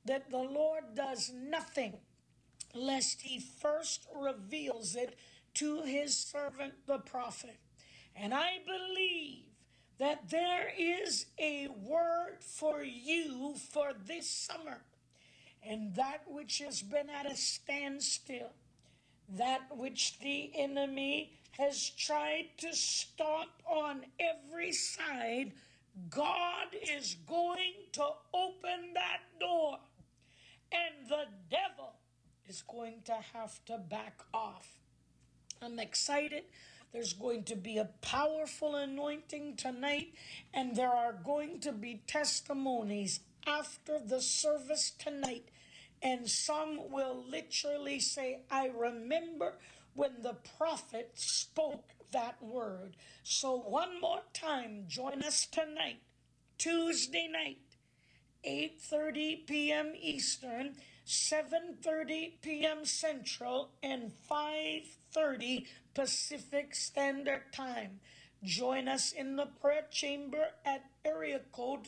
that the Lord does nothing lest he first reveals it to his servant, the prophet. And I believe that there is a word for you for this summer, and that which has been at a standstill, that which the enemy has tried to stop on every side, God is going to open that door, and the devil is going to have to back off. I'm excited. There's going to be a powerful anointing tonight, and there are going to be testimonies after the service tonight. And some will literally say, I remember when the prophet spoke that word. So one more time, join us tonight, Tuesday night, 8:30 p.m. Eastern, 7:30 p.m. Central, and 5:30 Pacific Standard Time. Join us in the prayer chamber at area code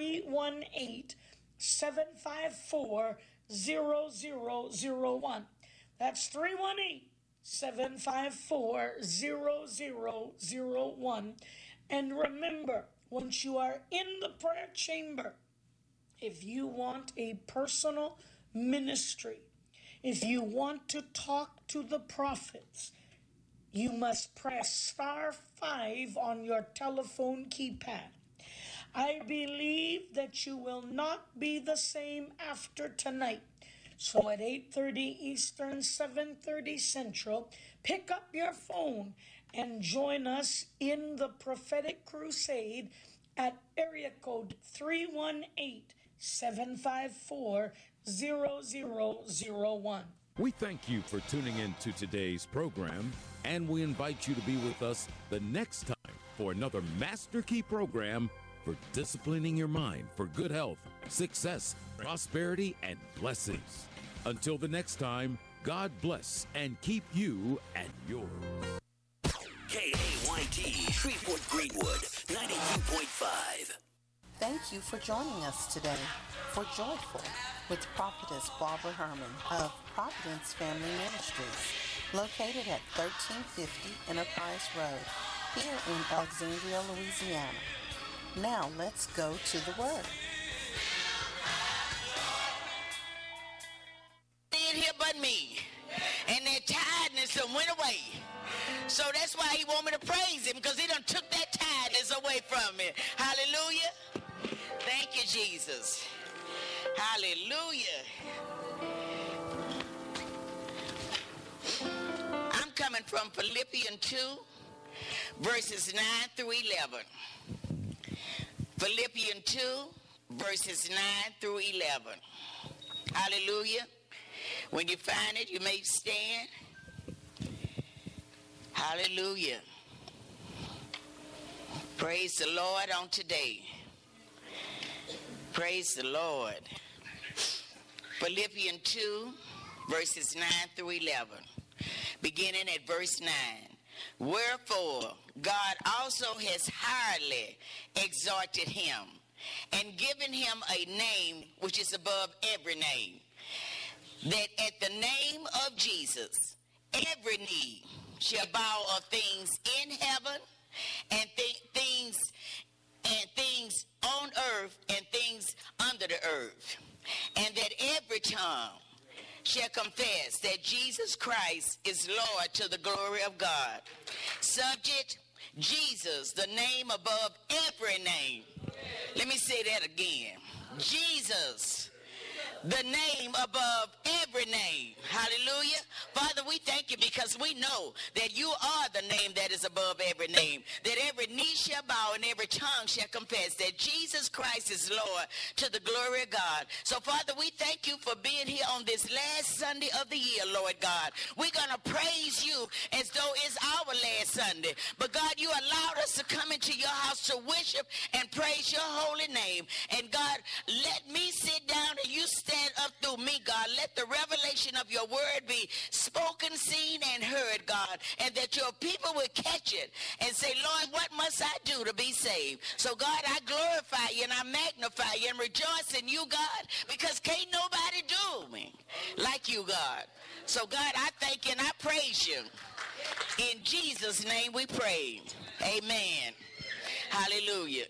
318-754-0001. That's 318-754-0001. And remember, once you are in the prayer chamber, if you want a personal ministry, if you want to talk to the prophets, you must press *5 on your telephone keypad. I believe that you will not be the same after tonight. So at 8:30 Eastern, 7:30 Central, pick up your phone and join us in the prophetic crusade at area code 318-754-0001. We thank you for tuning in to today's program, and we invite you to be with us the next time for another Master Key program for disciplining your mind for good health, success, prosperity, and blessings. Until the next time, God bless and keep you and yours. KAYT, Shreveport Greenwood, 92.5. Thank you for joining us today for Joyful with Prophetess Barbara Herman of Providence Family Ministries, located at 1350 Enterprise Road, here in Alexandria, Louisiana. Now let's go to the Word. In here but me, and that tiredness done went away. So that's why he want me to praise him, because he done took that tiredness away from me. Hallelujah. Thank you, Jesus. Hallelujah. I'm coming from Philippians 2, verses 9 through 11. Philippians 2, verses 9 through 11. Hallelujah. When you find it, you may stand. Hallelujah. Praise the Lord on today. Praise the Lord. Philippians 2, verses 9 through 11. Beginning at verse 9. Wherefore, God also has highly exalted him, and given him a name which is above every name, that at the name of Jesus every knee shall bow of things in heaven and things on earth and things under the earth, and that every tongue shall confess that Jesus Christ is Lord, to the glory of God. Subject: Jesus, the name above every name. Let me say that again. Jesus, the name above every name. Hallelujah. Father, we thank you because we know that you are the name that is above every name, that every knee shall bow and every tongue shall confess that Jesus Christ is Lord, to the glory of God. So, Father, we thank you for being here on this last Sunday of the year, Lord God. We're going to praise you as though it's our last Sunday. But, God, you allowed us to come into your house to worship and praise your holy name. And, God, let me sit down and you stand up through through me, God. Let the revelation of your word be spoken, seen, and heard, God, and that your people will catch it and say, Lord, what must I do to be saved? So, God, I glorify you and I magnify you and rejoice in you, God, because can't nobody do me like you, God. So, God, I thank you and I praise you. In Jesus' name we pray. Amen. Hallelujah.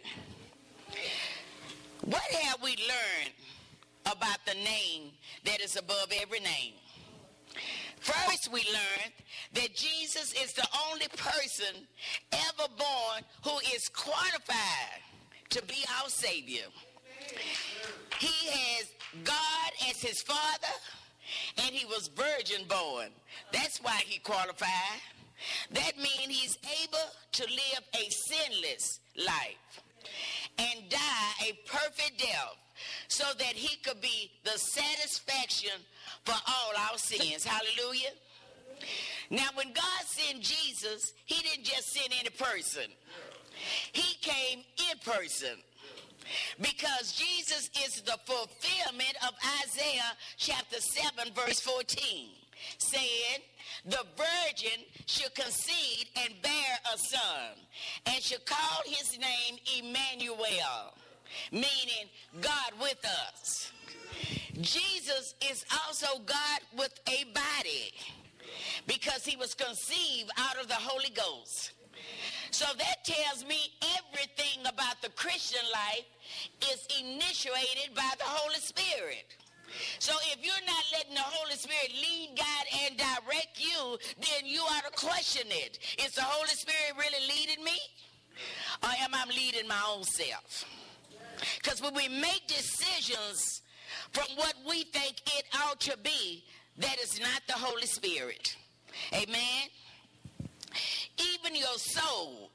What have we learned about the name that is above every name? First, we learned that Jesus is the only person ever born who is qualified to be our Savior. He has God as his Father, and he was virgin born. That's why he qualified. That means he's able to live a sinless life and die a perfect death so that he could be the satisfaction for all our sins. Hallelujah. Now, when God sent Jesus, he didn't just send any person. He came in person. Because Jesus is the fulfillment of Isaiah chapter 7 verse 14, saying, the virgin should conceive and bear a son, and should call his name Emmanuel, meaning God with us. Jesus is also God with a body, because he was conceived out of the Holy Ghost. So that tells me everything about the Christian life is initiated by the Holy Spirit. So if you're not letting the Holy Spirit lead, guide, and direct you, then you ought to question it. Is the Holy Spirit really leading me? Or am I leading my own self? Because when we make decisions from what we think it ought to be, that is not the Holy Spirit. Amen? Even your soul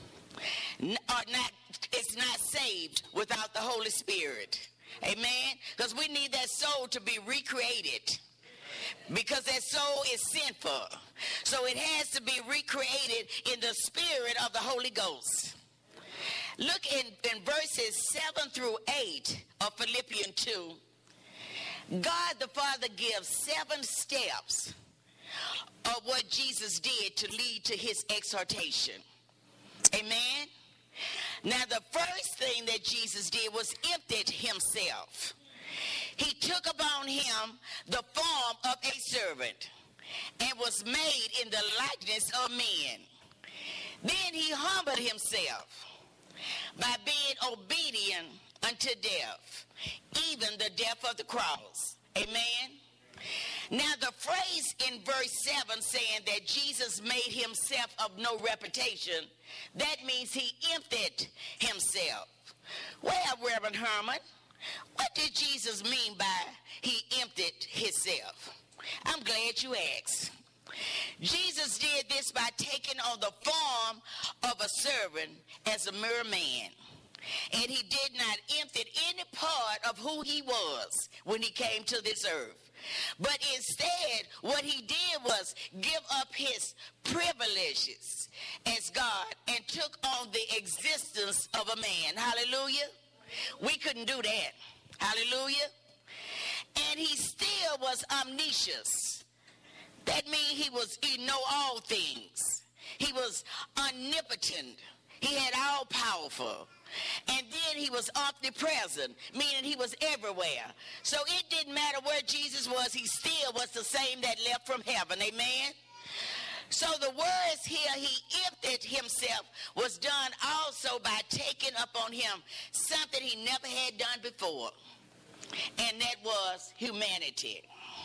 is not saved without the Holy Spirit. Amen? Because we need that soul to be recreated. Because that soul is sinful. So it has to be recreated in the spirit of the Holy Ghost. Look in verses 7 through 8 of Philippians 2. God the Father gives 7 steps of what Jesus did to lead to his exhortation. Amen? Now, the first thing that Jesus did was emptied himself. He took upon him the form of a servant and was made in the likeness of men. Then he humbled himself by being obedient unto death, even the death of the cross. Amen? Now, the phrase in verse 7 saying that Jesus made himself of no reputation, that means he emptied himself. Well, Reverend Herman, what did Jesus mean by he emptied himself? I'm glad you asked. Jesus did this by taking on the form of a servant as a mere man. And he did not empty any part of who he was when he came to this earth. But instead, what he did was give up his privileges as God and took on the existence of a man. Hallelujah. We couldn't do that. Hallelujah. And he still was omniscious. That means he know all things. He was omnipotent. He had all powerful. And then he was omnipresent, meaning he was everywhere. So it didn't matter where Jesus was, he still was the same that left from heaven. Amen? So the words here, he emptied himself, was done also by taking upon him something he never had done before. And that was humanity.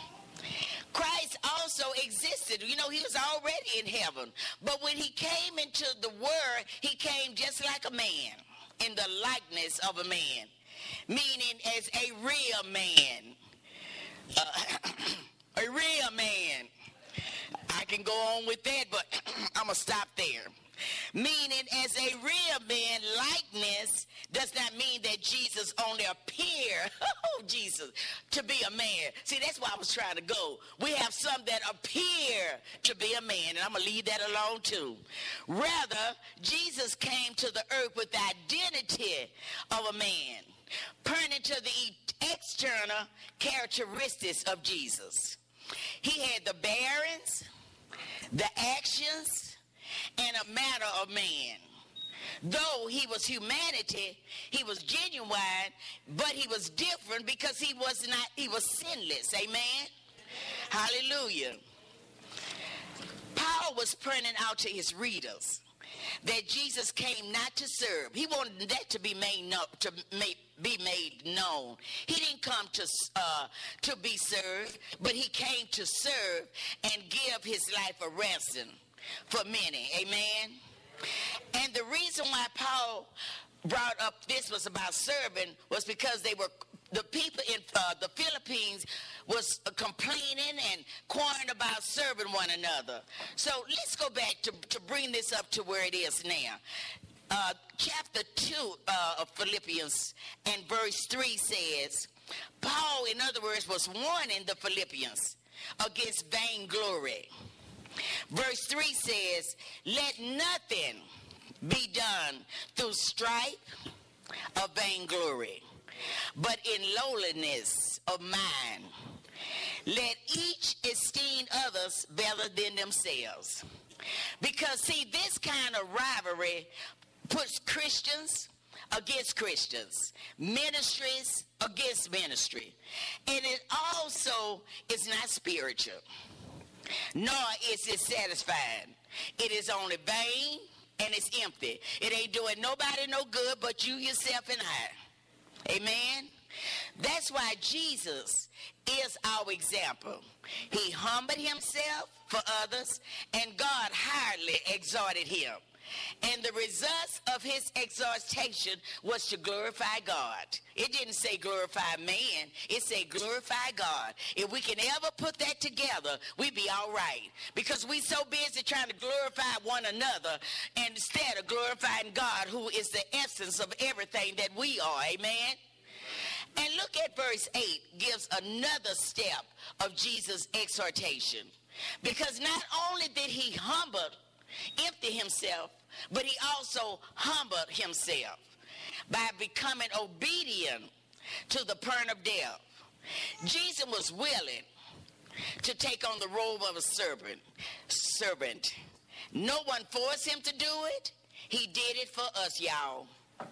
Christ also existed. You know, he was already in heaven. But when he came into the world, he came just like a man, in the likeness of a man, meaning as a real man. A real man. I can go on with that, but I'm going to stop there. Meaning as a real man, likeness does not mean that Jesus only appeared, to be a man. See, that's why I was trying to go. We have some that appear to be a man, and I'm going to leave that alone too. Rather, Jesus came to the earth with the identity of a man. pointing to the external characteristics of Jesus. He had the bearings, the actions, and a manner of man. Though he was humanity, he was genuine, but he was different because he was sinless. Amen? Hallelujah. Paul was pointing out to his readers that Jesus came not to serve. He wanted that to be made known. He didn't come to be served, but he came to serve and give his life a ransom for many. Amen? And the reason why Paul brought up this was about serving was because the people in the Philippines was complaining and quarreling about serving one another. So let's go back to bring this up to where it is now. Chapter 2 of Philippians and verse 3 says, Paul, in other words, was warning the Philippians against vainglory. Verse 3 says, let nothing be done through strife or vainglory, but in lowliness of mind. Let each esteem others better than themselves. Because, see, this kind of rivalry puts Christians against Christians, ministries against ministry. And it also is not spiritual, nor is it satisfying. It is only vain and it's empty. It ain't doing nobody no good but you, yourself, and I. Amen? That's why Jesus is our example. He humbled himself for others, and God highly exalted him. And the results of his exaltation was to glorify God. It didn't say glorify man. It said glorify God. If we can ever put that together, we'd be all right. Because we so busy trying to glorify one another instead of glorifying God, who is the essence of everything that we are. Amen? And look at verse 8, gives another step of Jesus' exhortation. Because not only did he empty himself, but he also humbled himself by becoming obedient to the point of death. Jesus was willing to take on the role of a servant. No one forced him to do it. He did it for us, y'all.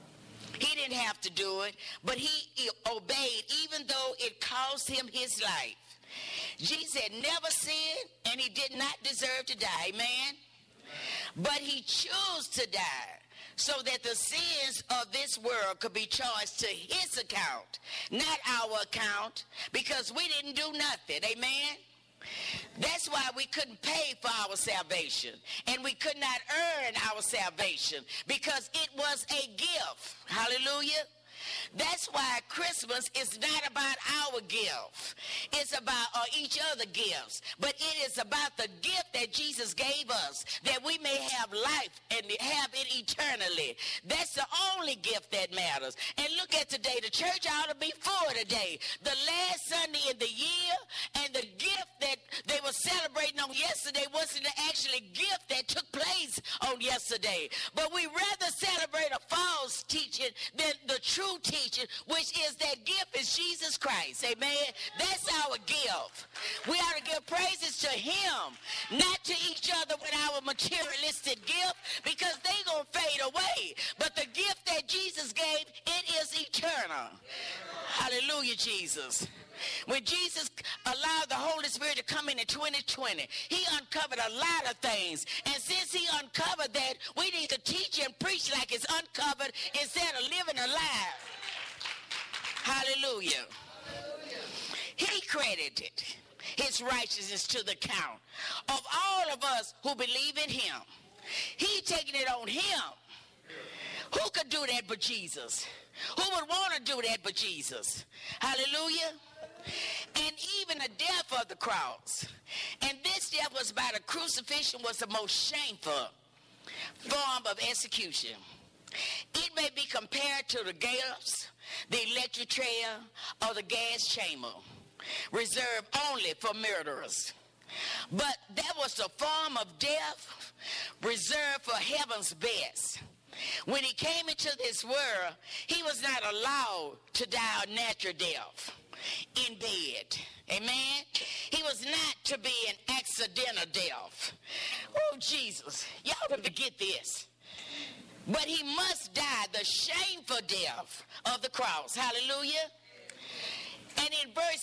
He didn't have to do it, but he obeyed even though it cost him his life. Jesus had never sinned, and he did not deserve to die. Amen? But he chose to die so that the sins of this world could be charged to his account, not our account, because we didn't do nothing. Amen? That's why we couldn't pay for our salvation, and we could not earn our salvation, because it was a gift. Hallelujah. That's why Christmas is not about our gift. It's about each other gifts. But it is about the gift that Jesus gave us, that we may have life and have it eternally. That's the only gift that matters. And look at today. The church ought to be full today. The last Sunday in the year, and the gift that they were celebrating on yesterday wasn't the actual gift that took place on yesterday. But we rather celebrate a false teaching than the true teaching, which is that gift is Jesus Christ. Amen? That's our gift. We ought to give praises to him, not to each other with our materialistic gift, because they gonna fade away. But the gift that Jesus gave, it is eternal. Hallelujah, Jesus. When Jesus allowed the Holy Spirit to come in 2020, he uncovered a lot of things. And since he uncovered that, we need to teach and preach like it's uncovered instead of living a lie. Hallelujah. He credited his righteousness to the account of all of us who believe in him. He taking it on him. Who could do that but Jesus? Who would want to do that but Jesus? Hallelujah. And even the death of the cross. And this death was by the crucifixion, was the most shameful form of execution. It may be compared to the gallows, the electric chair, or the gas chamber, reserved only for murderers. But that was the form of death reserved for heaven's best. when he came into this world, he was not allowed to die a natural death in bed. Amen? He was not to be an accidental death. Oh, Jesus. Y'all don't forget this. But he must die the shameful death of the cross. Hallelujah. And in verse